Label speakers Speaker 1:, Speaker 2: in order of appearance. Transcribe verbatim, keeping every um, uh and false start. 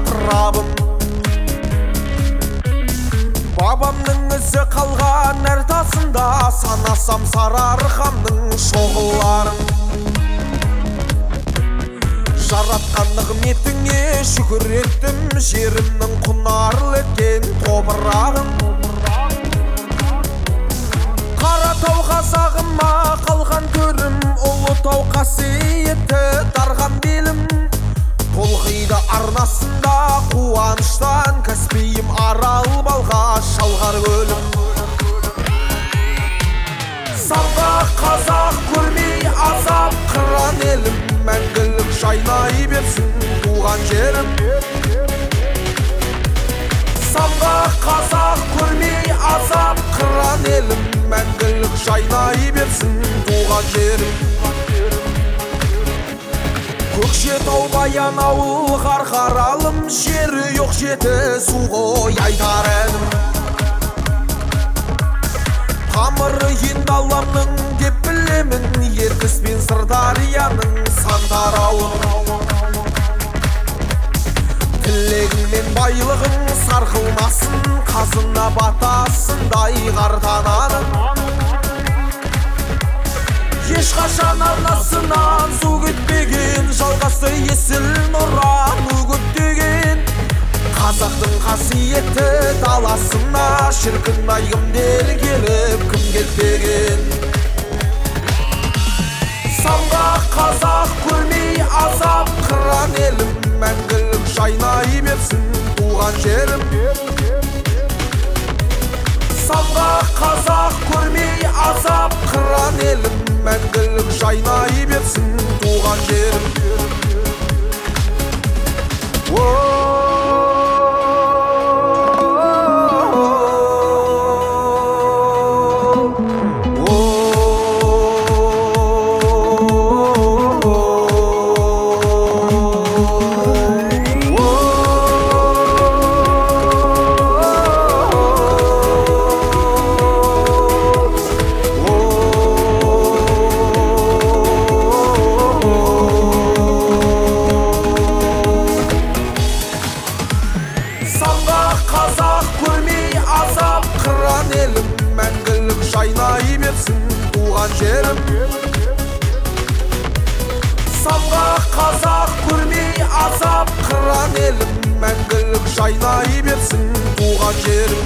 Speaker 1: атырабым. Бабамның ізі қалған әр тасында, санасам Сарыарқамның шоғыларын. Жаратқан нығметіңе шүкір еттім, жерімнің құнарлы екен топырағым. Қаратау қазағыма қалған төрім, Ұлытау қасиетті дарған белім. Толқиды арнасында қуаныштан, Каспийім Арал балға шалғар көлім. Самғақ қазақ көрмей азап қыран елім, мәңгілік жайнай берсін туған жерім. Самғақ қазақ көрмей азап қыран елім, мәңгілік жайнай берсін туған жерім. Көкшетау Баянауыл Қарқаралым, жері жоқ жеті су ғой айтар әнім. Тамыры енді Алланың деп білемін, Ертіс пен Сырдарияның сан тарауын. Тілегің мен байлығың сарқылмасын, қазына батасындай қартананың. Ешқашан арнасынан су кетпеген, жалғасы есіл нұран үгіттеген. Қазақтың қасиетті даласына, шіркін ай кімдер келіп кім кетпеген. Самғақ қазақ көрмей азап қыран елім, мәңгілік жайнай берсін туған жерім. Самғақ қазақ көрмей азап қыран елім, мәңгілік жайнай берсін туған жерім. Қазақ көрмей азап қыран елім, мәңгілік жайнай берсін туған жерім. Самғақ қазақ көрмей азап қыран елім, мәңгілік жайнай берсін туған жерім.